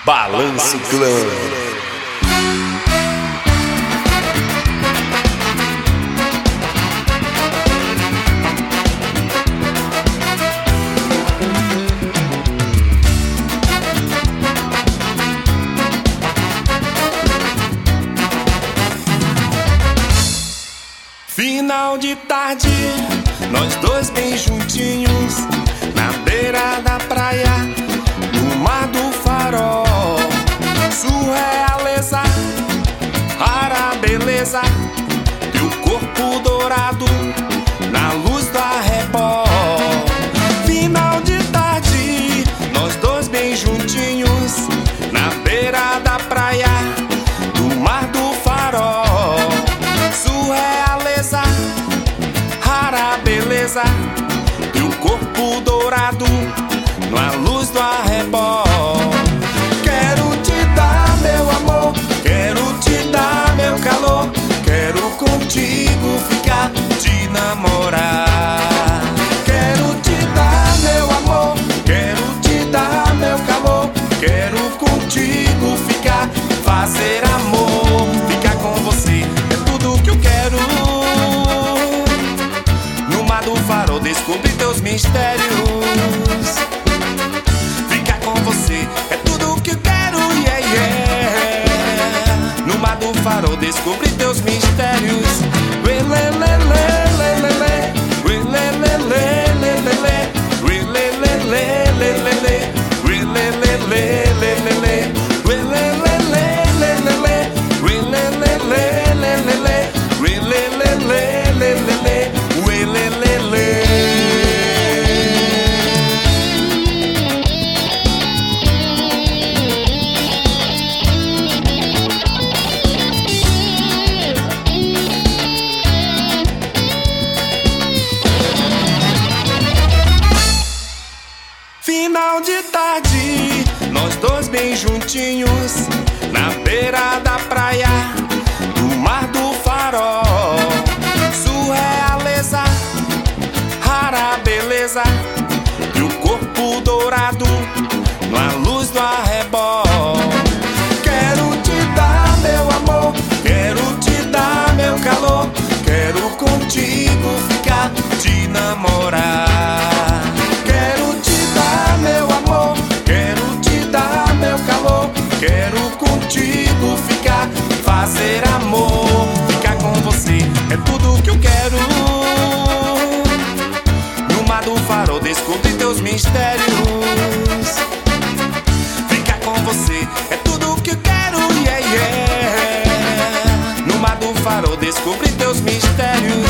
Balanço Clã. Final de tarde, nós dois bem juntinhos, na beira da praia, no mar do farol. Surrealeza, rara beleza, teu corpo dourado, na luz do arrebol. Final de tarde, nós dois bem juntinhos, na beira da praia, no mar do farol. Surrealeza, rara beleza, teu corpo dourado, na luz do arrebol. Quero te dar meu amor, quero te dar meu calor, quero contigo ficar, te namorar. Quero te dar meu amor, quero te dar meu calor, quero contigo ficar, fazer amor, ficar com você é tudo que eu quero. No mar do farol descobri teus mistérios, ficar com você é tudo que eu quero, yeah, yeah. No mar do farol descobri teus mistérios. Final de tarde, nós dois bem juntinhos, na beira da praia, no mar do farol. Surrealeza, rara beleza, teu corpo dourado, na luz do arrebol. Quero te dar meu amor, quero te dar meu calor, quero contigo ficar, te namorar. Quero te dar meu amor, quero te dar meu calor, quero contigo ficar, fazer amor, ficar com você é tudo que eu quero. No mar do farol descobri teus mistérios, ficar com você é tudo que eu quero, yeah, yeah. No mar do farol descobri teus mistérios.